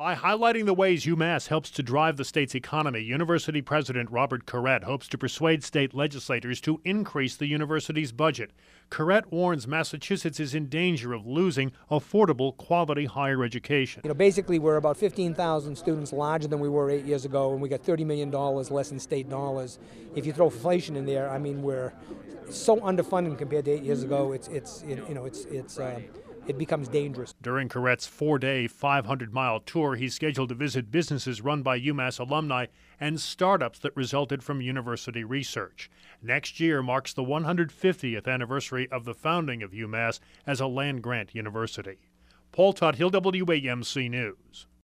By highlighting the ways UMass helps to drive the state's economy, University President Robert Corrett hopes to persuade state legislators to increase the university's budget. Corrett warns Massachusetts is in danger of losing affordable, quality higher education. Basically, we're about 15,000 students larger than we were 8 years ago, and we got $30 million less in state dollars. If you throw inflation in there, I mean, we're so underfunded compared to 8 years ago. It becomes dangerous. During Corrett's 4-day, 500-mile tour, he's scheduled to visit businesses run by UMass alumni and startups that resulted from university research. Next year marks the 150th anniversary of the founding of UMass as a land-grant university. Paul Tuthill, WAMC News.